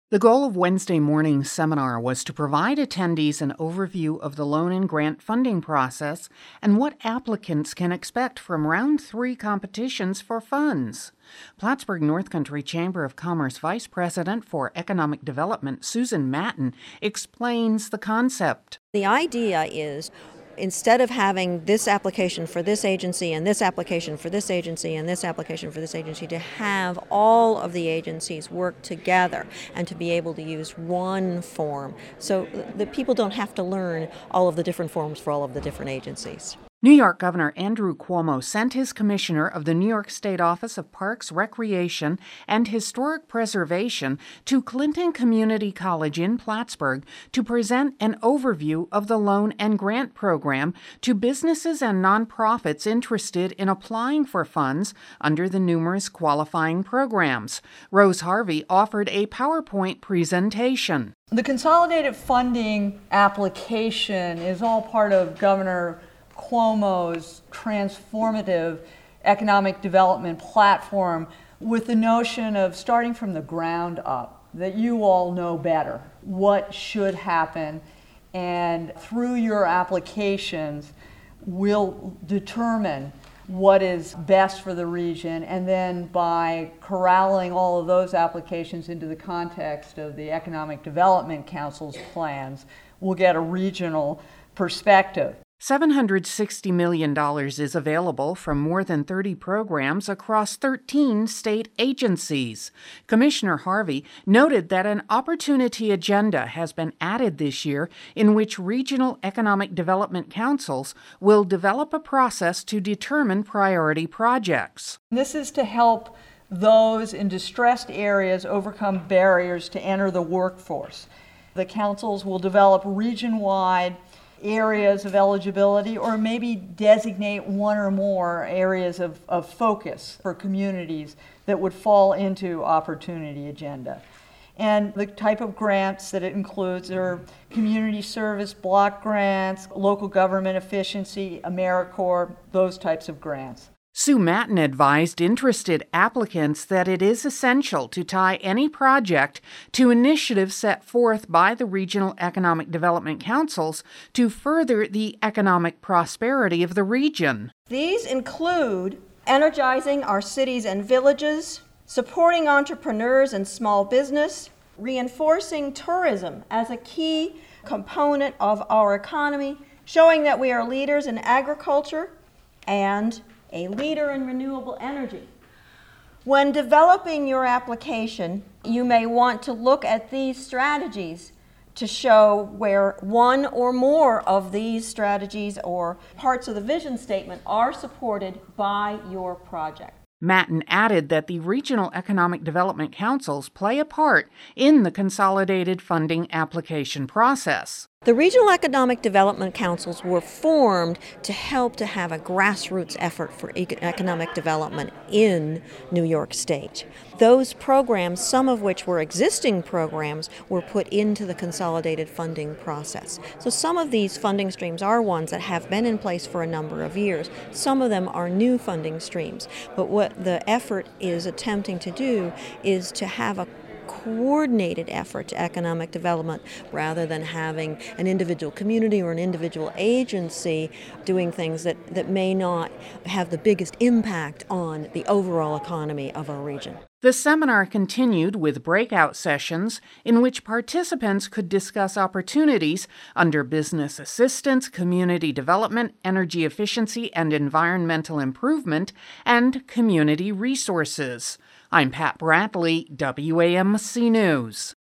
The goal of Wednesday morning's seminar was to provide attendees an overview of the loan and grant funding process and what applicants can expect from Round 3 competitions for funds. Plattsburgh North Country Chamber of Commerce Vice President for Economic Development, Susan Matten, explains the concept. The idea is, instead of having this application for this agency and this application for this agency and this application for this agency, to have all of the agencies work together and to be able to use one form so that people don't have to learn all of the different forms for all of the different agencies. New York Governor Andrew Cuomo sent his commissioner of the New York State Office of Parks, Recreation, and Historic Preservation to Clinton Community College in Plattsburgh to present an overview of the loan and grant program to businesses and nonprofits interested in applying for funds under the numerous qualifying programs. Rose Harvey offered a PowerPoint presentation. The consolidated funding application is all part of Governor Cuomo's transformative economic development platform, with the notion of starting from the ground up, that you all know better what should happen, and through your applications will determine what is best for the region, and then by corralling all of those applications into the context of the Economic Development Council's plans, we'll get a regional perspective. $760 million is available from more than 30 programs across 13 state agencies. Commissioner Harvey noted that an opportunity agenda has been added this year in which regional economic development councils will develop a process to determine priority projects. This is to help those in distressed areas overcome barriers to enter the workforce. The councils will develop region-wide areas of eligibility, or maybe designate one or more areas of focus for communities that would fall into opportunity agenda. And the type of grants that it includes are community service block grants, local government efficiency, AmeriCorps, those types of grants. Sue Matten advised interested applicants that it is essential to tie any project to initiatives set forth by the regional economic development councils to further the economic prosperity of the region. These include energizing our cities and villages, supporting entrepreneurs and small business, reinforcing tourism as a key component of our economy, showing that we are leaders in agriculture, and a leader in renewable energy. When developing your application, you may want to look at these strategies to show where one or more of these strategies or parts of the vision statement are supported by your project. Matten added that the regional economic development councils play a part in the consolidated funding application process. The regional economic development councils were formed to help to have a grassroots effort for economic development in New York State. Those programs, some of which were existing programs, were put into the consolidated funding process. So some of these funding streams are ones that have been in place for a number of years. Some of them are new funding streams. But what the effort is attempting to do is to have a coordinated effort to economic development rather than having an individual community or an individual agency doing things that may not have the biggest impact on the overall economy of our region. The seminar continued with breakout sessions in which participants could discuss opportunities under business assistance, community development, energy efficiency and environmental improvement, and community resources. I'm Pat Brantley, WAMC News.